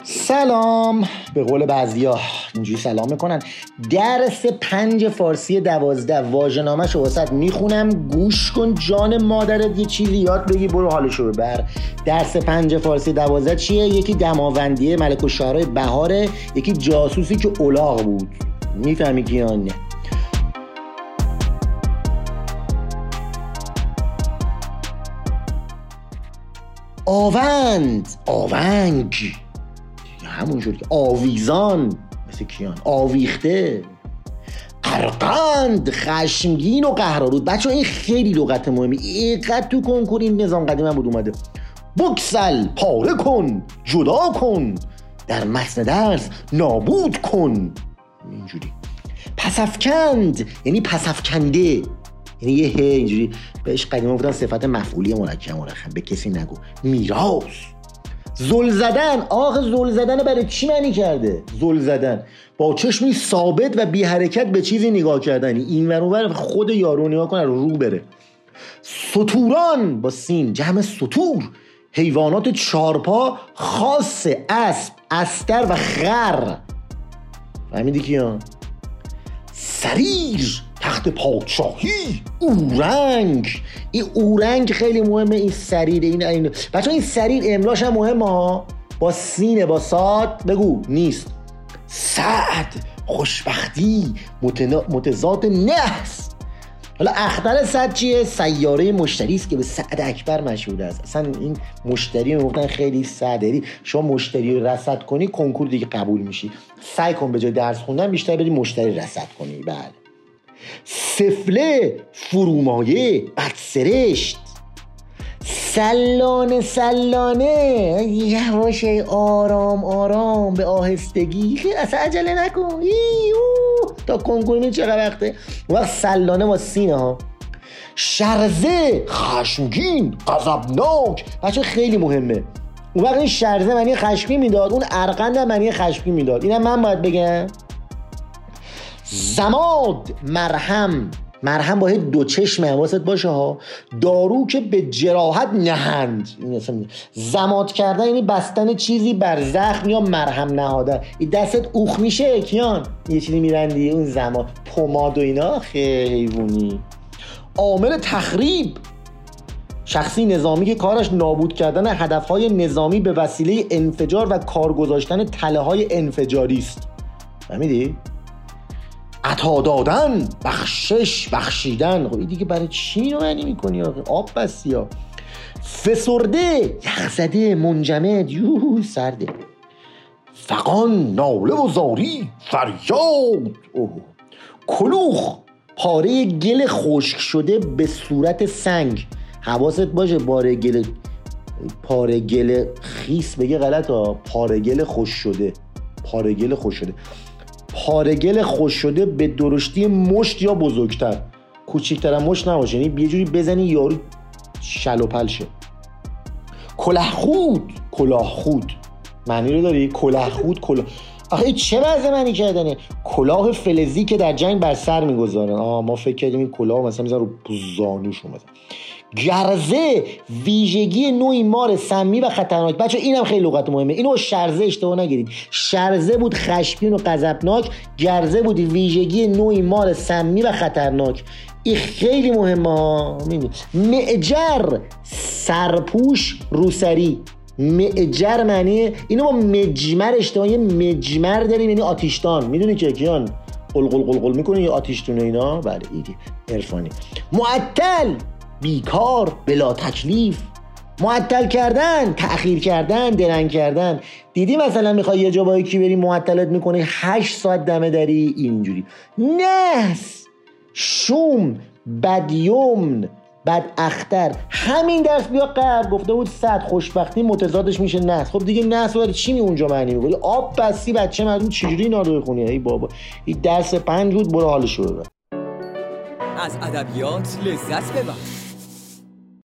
سلام. به قول بعضیا اینجوری سلام میکنن. درس 5 فارسی 12 واژه‌نامه‌شو واسط میخونم، گوش کن جان مادرت، یه چیزی یاد بگی برو حالشو ببر. درس 5 فارسی 12 چیه؟ یکی دماوندیه ملک الشعرای بهاره، یکی جاسوسی که الاغ بود. میفهمی که یا نه؟ آونگ همون شد که آویزان مثل کیان، آویخته، ارقند، خشمگین و قهرآلود. بچه این خیلی لغت مهمی، اینقدر تو کنکور این نظام قدیم هم بود اومده. بکسل، پاره کن، جدا کن، در متن درس نابود کن. اینجوری. پسافکند یعنی پسافکنده، یعنی یه اینجوری بهش قدیما گفتن صفت مفعولی مرکب مرخم، به کسی نگو. میراث. زل زدن. آخه زل زدن برای چی معنی کرده؟ زل زدن با چشمی ثابت و بی حرکت به چیزی نگاه کردنی، این ور اون ور خود یارو نگاه کنه رو بره. ستوران با سین، جمع ستور، حیوانات چارپا خاص اسب، استر و خر. فهمیدی کیان؟ سریر، تخت پادشاهی، اورنگ. این اورنگ خیلی مهمه. این سریر، این بچه این سریر املاش هم مهمه ها، با سینه با صاد بگو نیست. سعد، خوشبختی، متضاد نحس. حالا اختر سعد چیه؟ سیاره مشتری است که به سعد اکبر مشهور است. اصلا این مشتری میگفتن خیلی سعدی، شما مشتری رو رصد کنی کنکور دیگه قبول میشی. سعی کن به جای درس خوندن بیشتر بری مشتری رصد کنی. بله. سفله، فرومایه، بدسرشت. سلانه یواش، آرام آرام، به آهستگی، اصلا عجله نکن تا کنکور می چقدر وقته. اون وقت سلانه با سینه ها. شرزه، خشمگین، غضبناک. بچه خیلی مهمه. اون وقت این شرزه معنی خشمگین میداد، اون ارقند معنی خشمگین میداد. اینم من باید بگم. زماد، مرهم با دو چشم، حواست باشه ها. دارو که به جراحت نهند. زماد کردن یعنی بستن چیزی بر زخم یا مرهم نهادن. این دستت اوخ میشه کیان، یه چیزی میرندی، اون زماد، پماد و اینا. خیلی عامل تخریب، شخصی نظامی که کارش نابود کردن هدفهای نظامی به وسیله انفجار و کار گذاشتن تله‌های انفجاری است. فهمیدی؟ عطا دادن، بخشش، بخشیدن. خب این دیگه برای چی رو معنی میکنی آخه؟ آب بستی ها. فسرده، یخزده، منجمد، سرده. فغان، ناله و زاری، فریاد. کلوخ، پاره گل خشک شده به صورت سنگ. حواست باشه پاره گل خیس بگه غلط ها. پاره گل خشک شده. پارگل خوش شده به درشتی مشت یا بزرگتر، کوچیک‌تر مشت نباشه، یعنی یه جوری بزنی یارو شل و پل شه. کلاهخود معنی رو داری؟ کلاهخود آخه چه وضع معنی کردنه؟ کلاه فلزی که در جنگ بر سر میگذارن. ما فکر کردیم این کلاه مثلا میذارن رو زانوشون. مثلا گرزه، ویژگی نوعی مار سمی و خطرناک. بچه اینم خیلی لغت مهمه، اینو شرزه اشتباه نگیرید. شرزه بود خشمگین و غضبناک، گرزه بود ویژگی نوعی مار سمی و خطرناک. این خیلی مهمه ها. معجر، سرپوش، روسری. معجر معنی اینو با مجمر اشتباهی، مجمر داریم یعنی آتیشدان. میدونی که کیان قلقل میکنه یا آتیشتونه اینا. بله ایدی عرفانی. معطل، بیکار، بلا تکلیف. معطل کردن، تأخیر کردن، درنگ کردن. دیدی مثلا میخوای یه جا با یکی بری معطلت میکنه 8 ساعت دمه داری، اینجوری. نحس، شوم، بدیومن، بد اختر. همین درس بیا قبل گفته بود صد، خوشبختی متضادش میشه نحس. خب دیگه نحس رو چی اونجا معنی میکنی؟ آب بستی بچه مردم چجوری اینا رو بخونی؟ ای بابا این درس 5 بود، برو حالشو ببر. از ادبیات لذت ببر.